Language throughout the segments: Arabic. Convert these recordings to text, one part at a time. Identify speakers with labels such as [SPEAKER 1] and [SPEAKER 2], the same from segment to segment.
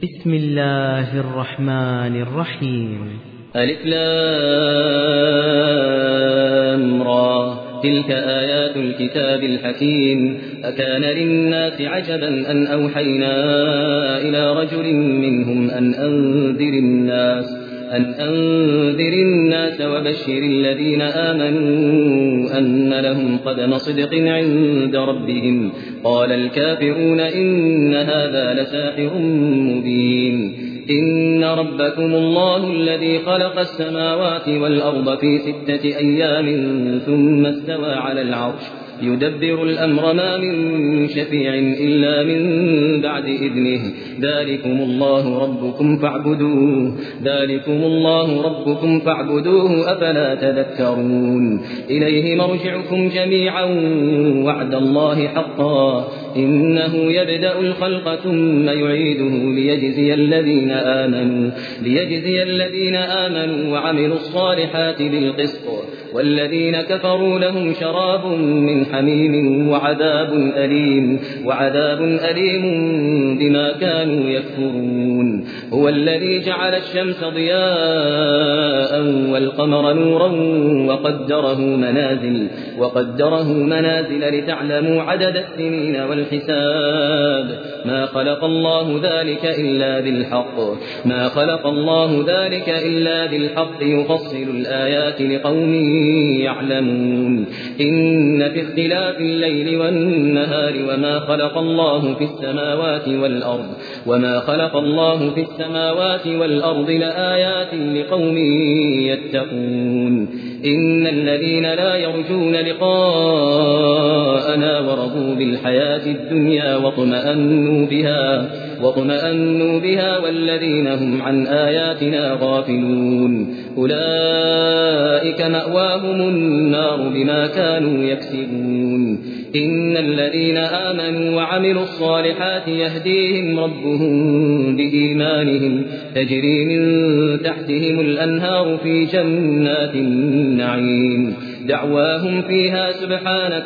[SPEAKER 1] بسم الله الرحمن الرحيم.
[SPEAKER 2] ألف لام را تلك آيات الكتاب الحكيم. أكان للناس عجبا أن أوحينا إلى رجل منهم أن أنذر الناس وبشر الذين آمنوا أن لهم قدم صدق عند ربهم. قال الكافرون إن هذا لساحر مبين. إن ربكم الله الذي خلق السماوات والأرض في 6 أيام ثم استوى على العرش يدبر الأمر ما من شفيع إلا من بعد إذنه. ذلكم الله ربكم فاعبدوه أفلا تذكرون. إليه مرجعكم جميعا وعد الله حقا إنه يبدأ الخلق ثم يعيده ليجزي الذين آمنوا وعملوا الصالحات بالقسط والذين كفروا لهم شراب من حميم وعذاب أليم بما كانوا يكفرون. هو الذي جعل الشمس ضياء والقمر نورا وقدره منازل لتعلموا عدد السنين والحساب. ما خلق الله ذلك إلا بالحق يفصل الآيات لقوم يعلمون. إن في اختلاف الليل والنهار وما خلق الله في السماوات والأرض لآيات لقوم يتقون. إن الذين لا يرجون لقاءنا ورضوا بالحياة الدنيا واطمأنوا بها والذين هم عن آياتنا غافلون أولئك مأواهم النار بما كانوا يكسبون. إن الذين آمنوا وعملوا الصالحات يهديهم ربهم بإيمانهم تجري من تحتهم الأنهار في جنات النعيم. دعواهم فيها سبحانك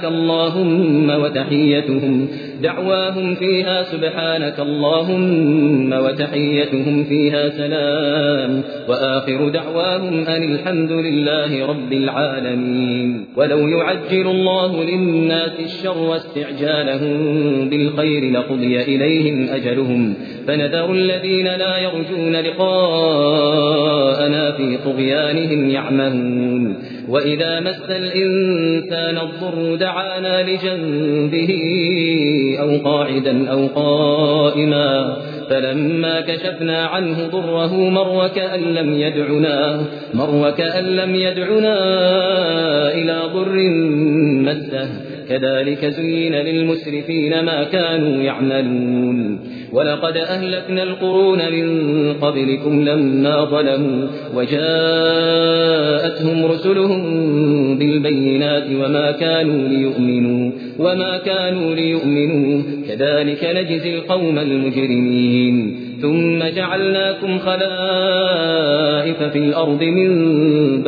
[SPEAKER 2] اللهم وتحيتهم فيها سلام وآخر دعواهم أن الحمد لله رب العالمين. ولو يعجل الله للناس الشر واستعجالهم بالخير لقضي إليهم أجلهم فنذر الذين لا يرجون لقاءنا في طغيانهم يعمهون. وإذا مس الإنسان الضر دعانا لجنبه أو قاعدا أو قائما فلما كشفنا عنه ضره مر وكأن لم يدعنا إلى ضر مسه. كذلك زين للمسرفين ما كانوا يعملون. ولقد أهلكنا القرون من قبلكم لما ظلموا وجاءتهم رسلهم بالبينات وما كانوا ليؤمنوا كذلك نجزي القوم المجرمين. ثم جعلناكم خلائف في الأرض من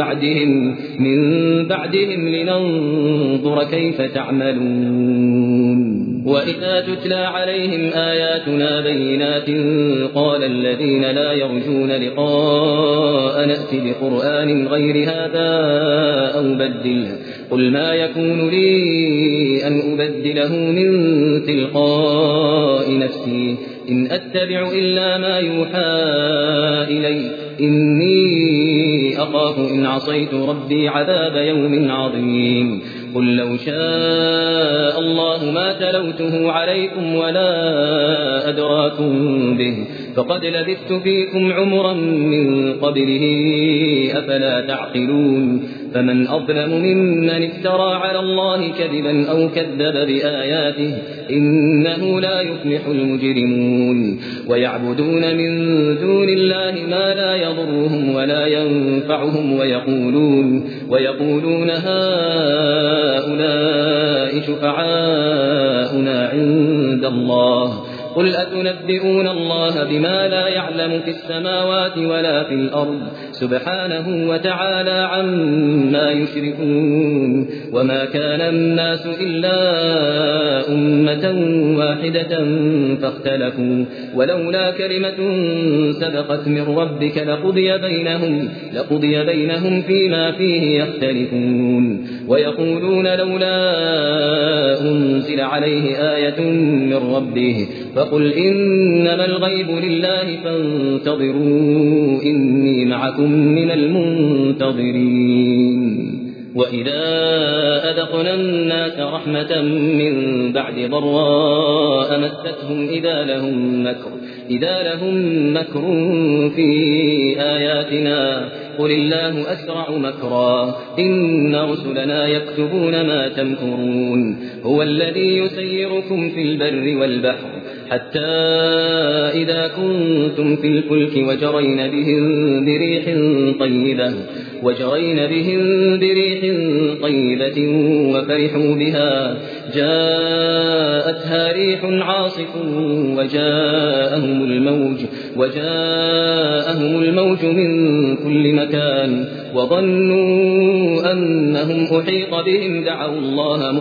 [SPEAKER 2] بعدهم لننظر كيف تعملون. وإذا تتلى عليهم آياتنا بينات قال الذين لا يرجون لقاء نأت بقرآن غير هذا أو بدله قل ما يكون لي أن أبدله من تلقاء نفسي إن أتبع إلا ما يوحى إلي إني أخاف إن عصيت ربي عذاب يوم عظيم. قل لو شاء الله ما تلوته عليكم ولا أدراكم به فقد لبثت فيكم عمرا من قبله أفلا تعقلون. فمن أظلم ممن افترى على الله كذبا أو كذب بآياته إنه لا يفلح المجرمون. ويعبدون من دون الله ما لا يضرهم ولا ينفعهم ويقولون هؤلاء شفعاؤنا عند الله قل أتنبئون الله بما لا يعلم في السماوات ولا في الأرض سبحانه وتعالى عما يشركون وما كان الناس إلا أمة واحدة فاختلفوا ولولا كلمة سبقت من ربك لقضي بينهم فيما فيه يختلفون ويقولون لولا أنزل عليه آية من ربه فقل إنما الغيب لله فانتظروا إني معكم من المنتظرين وإذا أذقنا الناس رحمة من بعد ضراء مستهم إذا لهم مكر في آياتنا قل الله أسرع مكرا إن رسلنا يكتبون ما تمكرون هو الذي يسيركم في البر والبحر حتى إذا كنتم في الفلك وجرين بهم بريح طيبة وفرحوا بها جاءتها ريح عاصف وجاءهم الموج من كل مكان وظنوا أنهم أحيط بهم دعوا الله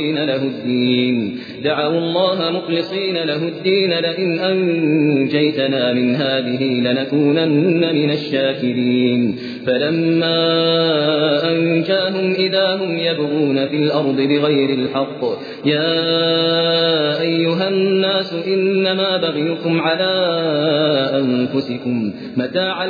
[SPEAKER 2] مخلصين له الدين لئن أنجيتنا من هذه لنكونن من الشاكرين فلما أنجاهم إذا هم يبغون في الأرض بغير الحق يا أيها الناس إنما بغيكم على أنفسكم متاع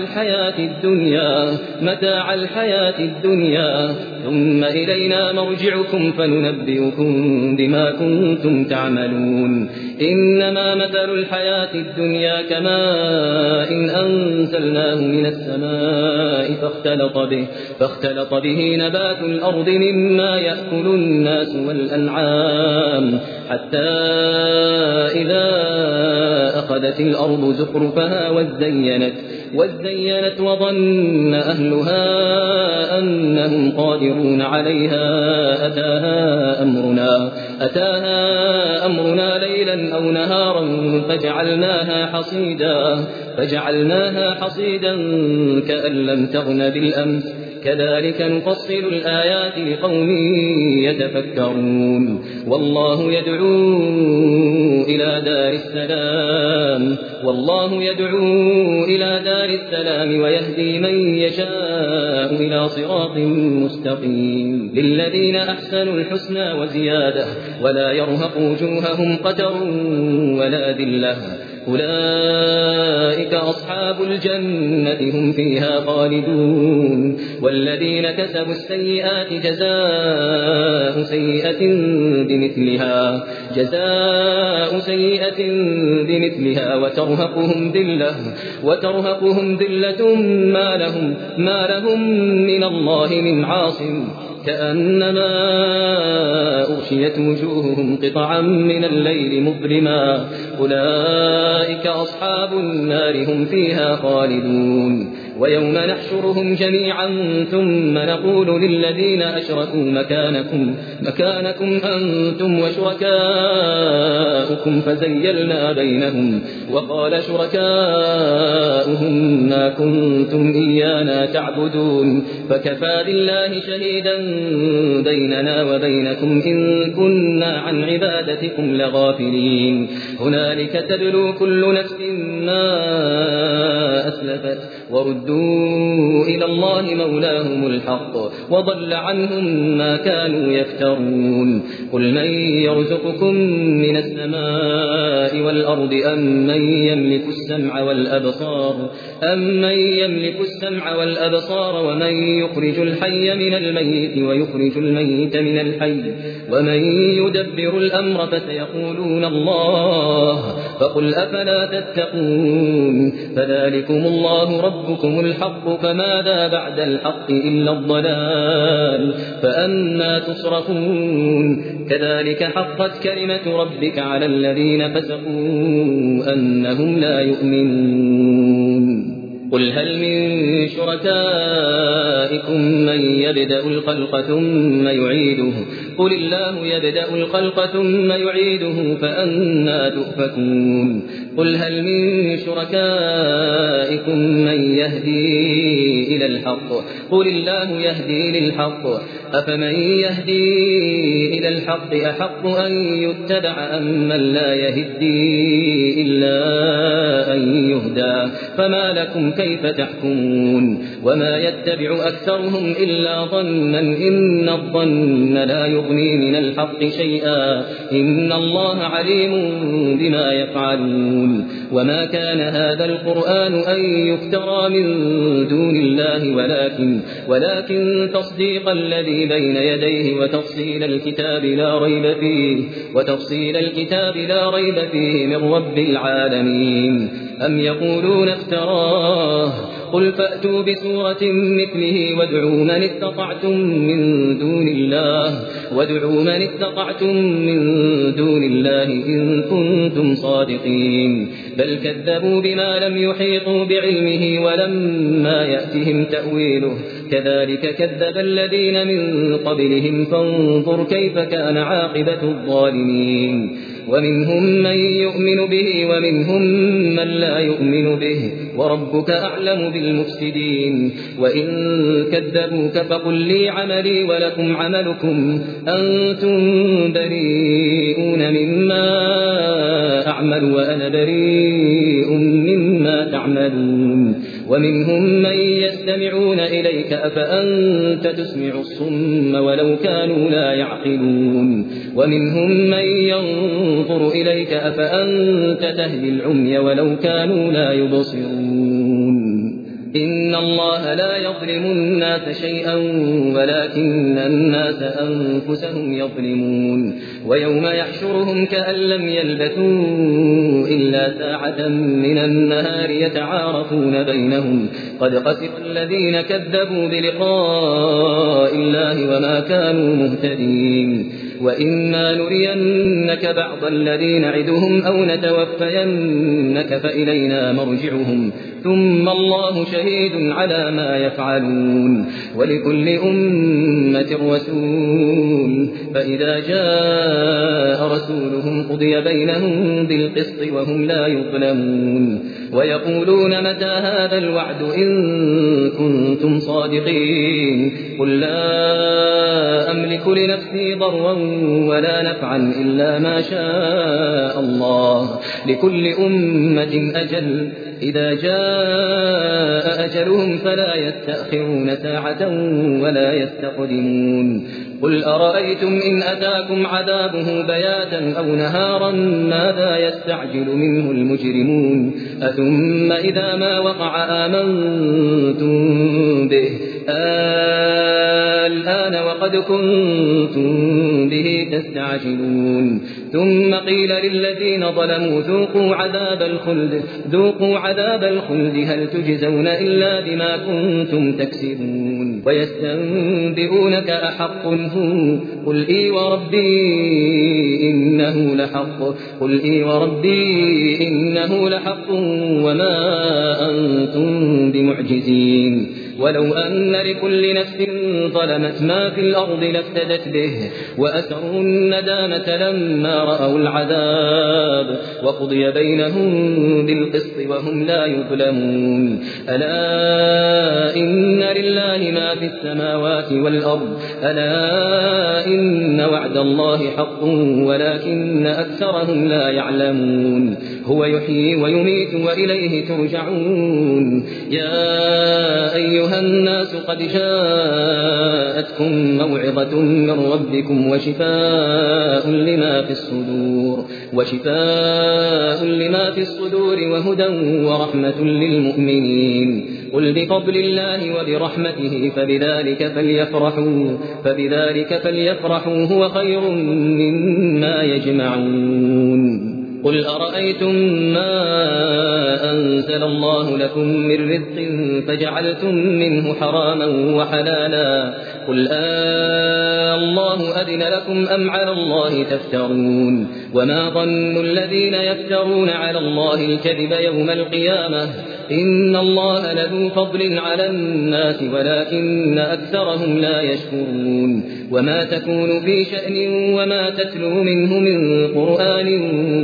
[SPEAKER 2] الحياة الدنيا ثم إلينا مرجعكم فننبئكم بما كنتم تعملون إنما مثل الحياة الدنيا كماء إن أنزلناه من السماء فاختلط به نبات الأرض مما يأكل الناس والأنعام حتى إذا أخذت الأرض زخرفها وازينت وظن أهلها أنهم قادرون عليها أتاها أمرنا ليلا أو نهارا فجعلناها حصيدا كأن لم تغن بالأمس كذلك نفصل الآيات لقوم يتفكرون والله يدعو إلى دار السلام ويهدي من يشاء إلى صراط مستقيم للذين أحسنوا الحسنى وزيادة ولا يرهق وجوههم قتر ولا ذلة أولئك أصحاب الجنة هم فيها خالدون والذين كسبوا السيئات جزاء سيئة بمثلها وترهقهم ذلة ما لهم من الله من عاصم كأنما أغشيت وجوههم قطعا من الليل مظلما أولئك أصحاب النار هم فيها خالدون ويوم نحشرهم جميعا ثم نقول للذين أشركوا مكانكم أنتم وشركاؤكم فزيلنا بينهم وقال شركاؤهم ما كنتم إيانا تعبدون فكفى بالله شهيدا بيننا وبينكم إن كنا عن عبادتكم لغافلين هنالك تبلو كل نفس ما أسلفت وردوا إلى الله مولاهم الحق وضل عنهم ما كانوا يفترون قل من يرزقكم من السماء والأرض أمن يملك السمع والأبصار ومن يخرج الحي من الميت ويخرج الميت من الحي ومن يدبر الأمر فسيقولون الله فقل أفلا تتقون فذلكم الله ربكم الحق فماذا بعد الحق إلا الضلال فأنا تصرفون كذلك حقت كلمة ربك على الذين فسقوا أنهم لا يؤمنون قل هل من شركائكم من يبدأ الخلق ثم يعيده قل الله يبدأ الخلق ثم يعيده فأنى تؤفكون قل هل من شركائكم من يهدي إلى الحق قل الله يهدي للحق أفمن يهدي إلى الحق أحق أن يتبع أم من لا يهدي إلا أن يهدى فما لكم كيف تحكمون وما يتبع أكثرهم إلا ظنا إن الظن لا يغني من الحق شيئا إن الله عليم بما يفعلون وما كان هذا القرآن أن يفترى من دون الله ولكن تصديق الذي بين يديه وتفصيل الكتاب لا ريب فيه من رب العالمين أم يقولون افتراه قل فأتوا بسورة مثله وادعوا من استطعتم من دون الله إن كنتم صادقين بل كذبوا بما لم يحيطوا بعلمه ولما يأتهم تأويله كذلك كذب الذين من قبلهم فانظر كيف كان عاقبة الظالمين ومنهم من يؤمن به ومنهم من لا يؤمن به وربك أعلم بالمفسدين وإن كذبوك فقل لي عملي ولكم عملكم أنتم بريئون مما أعمل وأنا بريء مما تعملون ومنهم من يستمعون إليك أفأنت تسمع الصم ولو كانوا لا يعقلون ومنهم من ينظر إليك أفأنت تهدي العمي ولو كانوا لا يبصرون إن الله لا يظلم الناس شيئا ولكن الناس أنفسهم يظلمون ويوم يحشرهم كأن لم يلبثوا إلا ساعة من النهار يتعارفون بينهم قد خسر الذين كذبوا بلقاء الله وما كانوا مهتدين وإما نرينك بعض الذين نعدهم أو نتوفينك فإلينا مرجعهم ثم الله شهيد على ما يفعلون ولكل أمة رسول فإذا جاء رسولهم قضي بينهم بالقسط وهم لا يظلمون ويقولون متى هذا الوعد إن كنتم صادقين قل لا أملك لنفسي ضرا ولا نفعا إلا ما شاء الله لكل أمة أجل إذا جاء أجلهم فلا يستأخرون ساعة ولا يستقدمون قل أرأيتم إن أتاكم عذابه بياتا أو نهارا ماذا يستعجل منه المجرمون أثم إذا ما وقع آمنتم به الآن وقد كنتم به تستعجلون ثم قيل للذين ظلموا ذوقوا عذاب الخلد هل تجزون إلا بما كنتم تكسبون ويستنبئونك أحق هو قل إي وربي إنه لحق وما أنتم بمعجزين ولو أن لكل نفس ظلمت ما في الأرض لافتدت به وأسروا الندامة لما رأوا العذاب وقضي بينهم بالقسط وهم لا يظلمون ألا إن لله ما في السماوات والأرض ألا إن وعد الله حق ولكن أكثرهم لا يعلمون هو يحيي ويميت وإليه ترجعون يا أيها الناس قد جاءتكم موعظة من ربكم وشفاء لما في الصدور وهدى ورحمة للمؤمنين قل بفضل الله وبرحمته فبذلك فليفرحوا هو خير مما يجمعون قل أرأيتم ما أنزل الله لكم من رزق فجعلتم منه حراما وحلالا قل الله أذن لكم أم على الله تفترون وما ظن الذين يفترون على الله الكذب يوم القيامة إن الله لذو فضل على الناس ولكن أكثرهم لا يشكرون وما تكون في شأن وما تتلو منه من قرآن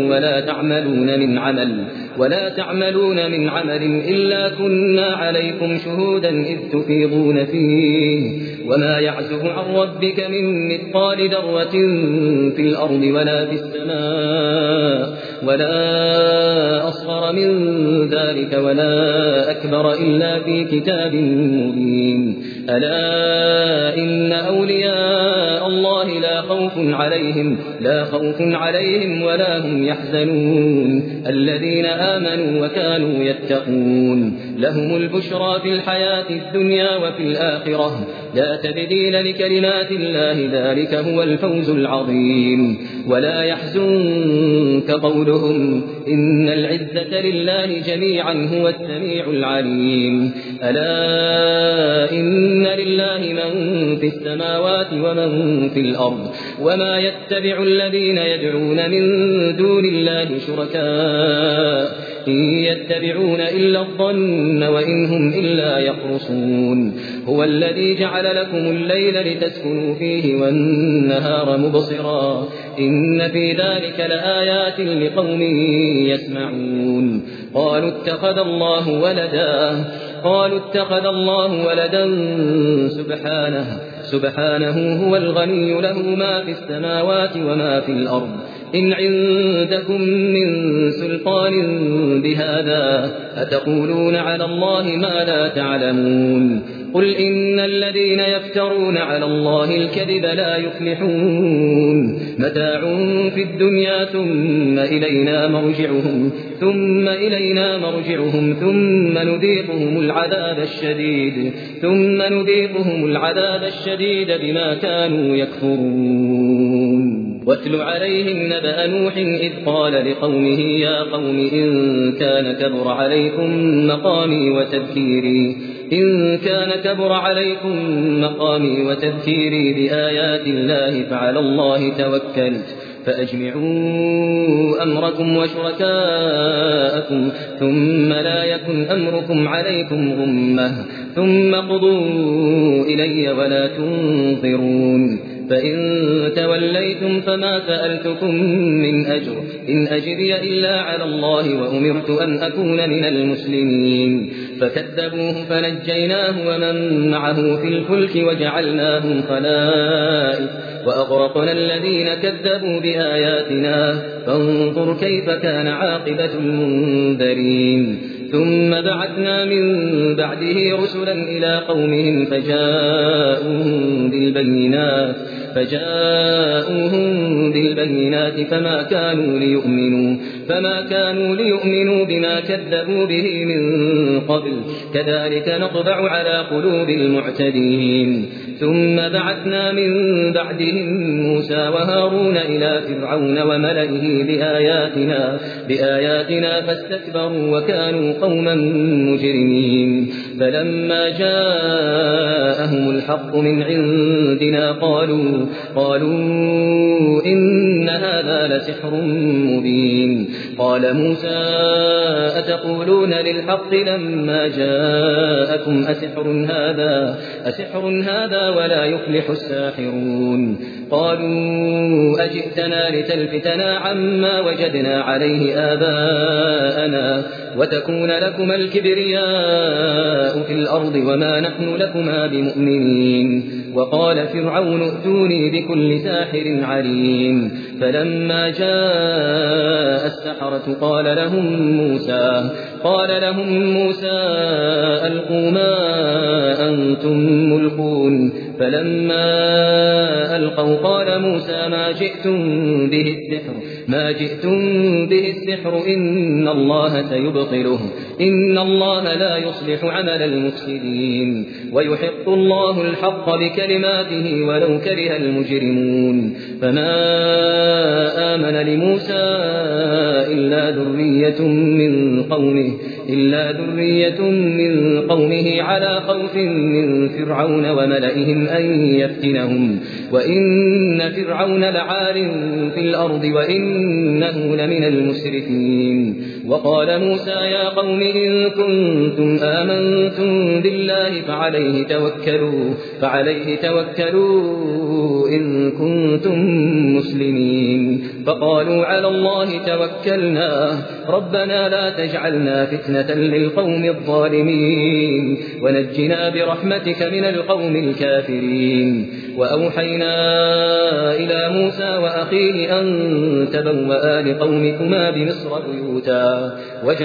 [SPEAKER 2] ولا تعملون من عمل إلا كنا عليكم شهودا إذ تفيضون فيه وما يعزب عن ربك من مثقال ذرة في الأرض ولا في السماء ولا أصغر من ذلك ولا أكبر إلا في كتاب مبين ألا إن أولياء الله لا خوف عليهم ولا هم يحزنون الذين آمنوا وكانوا يتقون لهم البشرى في الحياة الدنيا وفي الآخرة لا تبديل لكلمات الله ذلك هو الفوز العظيم ولا يحزنك قولهم إن العزة لله جميعا هو السميع العليم ألا إن لله من في السماوات ومن في الأرض وما يتبع الذين يدعون من دون الله شركاء إن يتبعون إلا الظن وإن هم إلا يخرصون هو الذي جعل لكم الليل لتسكنوا فيه والنهار مبصرا إن في ذلك لآيات لقوم يسمعون قالوا اتخذ الله ولدا سبحانه هو الغني له ما في السماوات وما في الأرض إن عندكم من سلطان بهذا أتقولون على الله ما لا تعلمون قل إن الذين يفترون على الله الكذب لا يفلحون متاع في الدنيا ثم إلينا مرجعهم ثم نذيقهم العذاب الشديد بما كانوا يكفرون واتل عليهم نبأ نوح إذ قال لقومه يا قوم إن كان كبر عليكم مقامي وتذكيري بآيات الله فعلى الله توكلت فأجمعوا أمركم وشركاءكم ثم لا يكن أمركم عليكم غمة ثم قضوا إلي ولا تنظرون فإن توليتم فما سألتكم من أجر إن أجري إلا على الله وأمرت أن أكون من المسلمين فكذبوه فنجيناه ومن معه في الفلك وجعلناهم خلائف وأغرقنا الذين كذبوا بآياتنا فانظر كيف كان عاقبة المنذرين ثم بعثنا من بعده رسلا إلى قومهم فجاءوهم بالبينات فما كانوا ليؤمنوا بما كذبوا به من قبل كذلك نطبع على قلوب المعتدين ثم بعثنا من بعدهم موسى وهارون إلى فرعون وملئه بآياتنا فاستكبروا وكانوا قوما مجرمين فلما جاءهم الحق من عندنا قالوا إن هذا لسحر مبين قال موسى أتقولون للحق لما جاءكم أسحر هذا ولا يفلح الساحرون قالوا أجئتنا لتلفتنا عما وجدنا عليه آباءنا وتكون لكما الكبرياء في الأرض وما نحن لكما بمؤمنين وقال فرعون ائتوني بكل ساحر عليم فلما جاء السحرة قال لهم موسى ألقوا ما أنتم ملقون فلما ألقوا قال موسى ما جئتم به السحر إن الله سيبطله إن الله لا يصلح عمل المفسدين ويحق الله الحق بكلماته ولو كره المجرمون فما آمن لموسى إلا ذرية من قومه على خوف من فرعون وملئهم أن يفتنهم وإن فرعون لعال في الأرض وإنه لمن المسرفين وقال موسى يا قوم إن كنتم آمنتم بالله فعليه توكلوا إن كنتم مسلمين فقالوا على الله توكلنا ربنا لا تجعلنا فتنة للقوم الظالمين ونجنا برحمتك من القوم الكافرين وأوحينا إلى موسى وأخيه أن تبوأ لقومكما بمصر بيوتا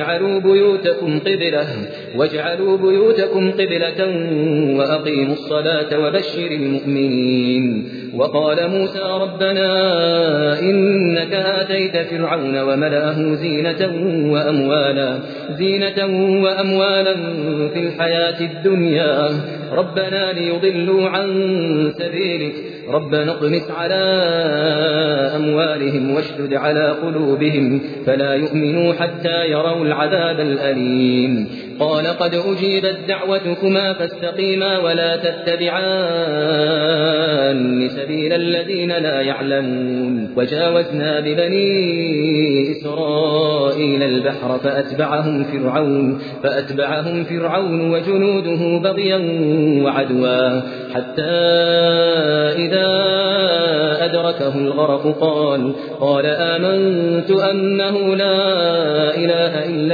[SPEAKER 2] واجعلوا بيوتكم قبلة وأقيموا الصلاة وبشر المؤمنين وقال موسى ربنا إنك آتيت فرعون وملأه زينة وأموالا في الحياة الدنيا ربنا ليضلوا عن سبيلك ربنا اطمس على أموالهم واشدد على قلوبهم فلا يؤمنوا حتى يروا العذاب الأليم قال قد أجيبت دعوتكما فاستقيما ولا تتبعان سبيل الذين لا يعلمون وجاوزنا ببني إسرائيل البحر فأتبعهم فرعون وجنوده بغيا وعدوا حتى إذا أدركه الغرق قال آمنت أنه لا إله إلا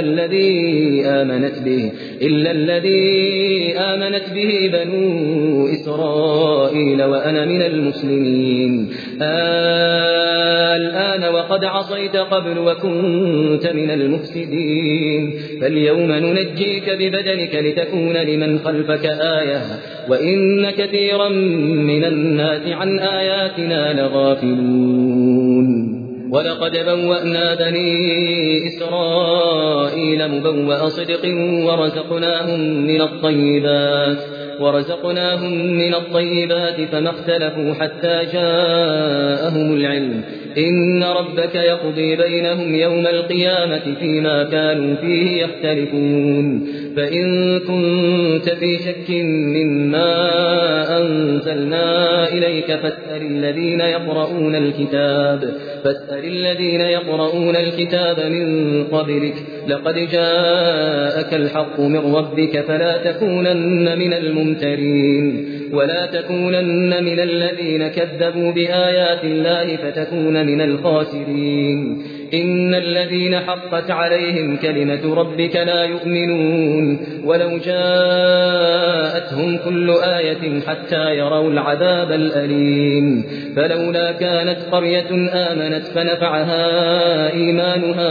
[SPEAKER 2] الذي آمنت به بنو إسرائيل وأنا من المسلمين الآن وقد عصيت قبل وكنت من المفسدين فاليوم ننجيك ببدنك لتكون لمن خلفك آية وإن كثيرا من الناس عن آياتنا لغافلون ولقد بوأنا بني إسرائيل مبوأ صدق ورزقناهم من الطيبات فما اختلفوا حتى جاءهم العلم إن ربك يقضي بينهم يوم القيامة فيما كانوا فيه يختلفون فإن كنت في شك مما أنزلنا إليك فاسأل الذين يقرؤون الكتاب من قبلك لقد جاءك الحق من ربك فلا تكونن من الممترين ولا تكونن من الذين كذبوا بآيات الله فتكون من الخاسرين إن الذين حقت عليهم كلمة ربك لا يؤمنون ولو جاءتهم كل آية حتى يروا العذاب الأليم فلولا كانت قرية آمنت فنفعها إيمانها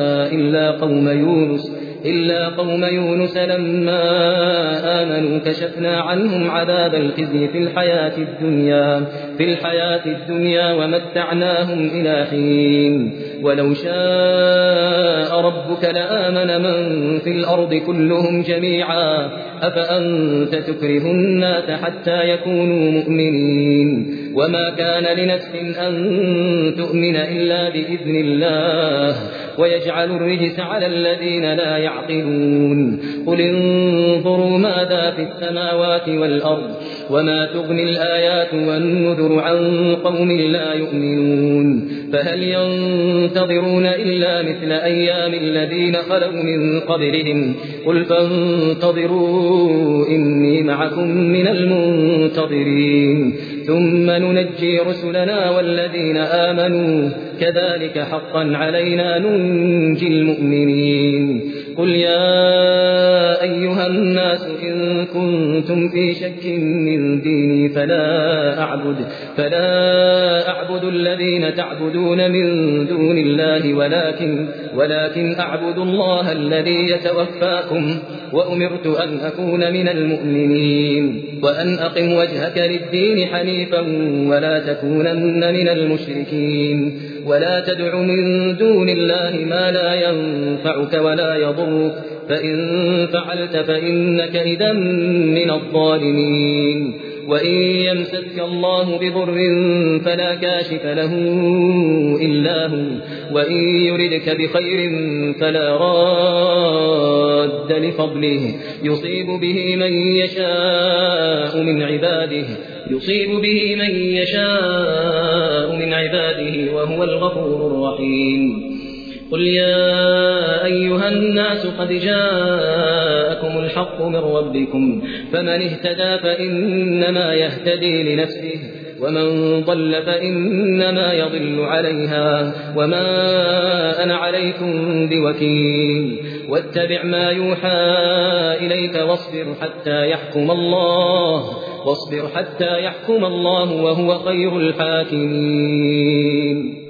[SPEAKER 2] إلا قوم يونس لما آمنوا كشفنا عنهم عذاب الخزي في الحياة الدنيا ومتعناهم إلى حين ولو شاء ربك لآمن من في الأرض كلهم جميعا أفأنت تكره الناس حتى يكونوا مؤمنين وما كان لنفس أن تؤمن إلا بإذن الله ويجعل الرجس على الذين لا يعقلون قل انظروا ماذا في السماوات والأرض وما تغني الآيات والنذر عن قوم لا يؤمنون فهل ينتظرون إلا مثل أيام الذين خلوا من قبلهم قل فانتظروا إني معكم من المنتظرين ثم ننجي رسلنا والذين آمنوا كذلك حقا علينا ننجي المؤمنين قل يا أيها الناس إن كنتم في شك من ديني فلا أعبد الذين تعبدون من دون الله ولكن أعبد الله الذي يتوفاكم وأمرت أن أكون من المؤمنين وأن أقم وجهك للدين حنيفا ولا تكونن من المشركين ولا تدع من دون الله ما لا ينفعك ولا يضرك فإن فعلت فإنك إذا من الظالمين وإن يمسسك الله بضر فلا كاشف له إلا هو وإن يردك بخير فلا راد لفضله يصيب به من يشاء من عباده وهو الغفور الرحيم قل يا أيها الناس قد جاءكم الحق من ربكم فمن اهتدى فإنما يهتدي لنفسه ومن ضل فإنما يضل عليها وما أنا عليكم بوكيل واتبع ما يوحى إليك واصبر حتى يحكم الله وهو خير الحاكمين.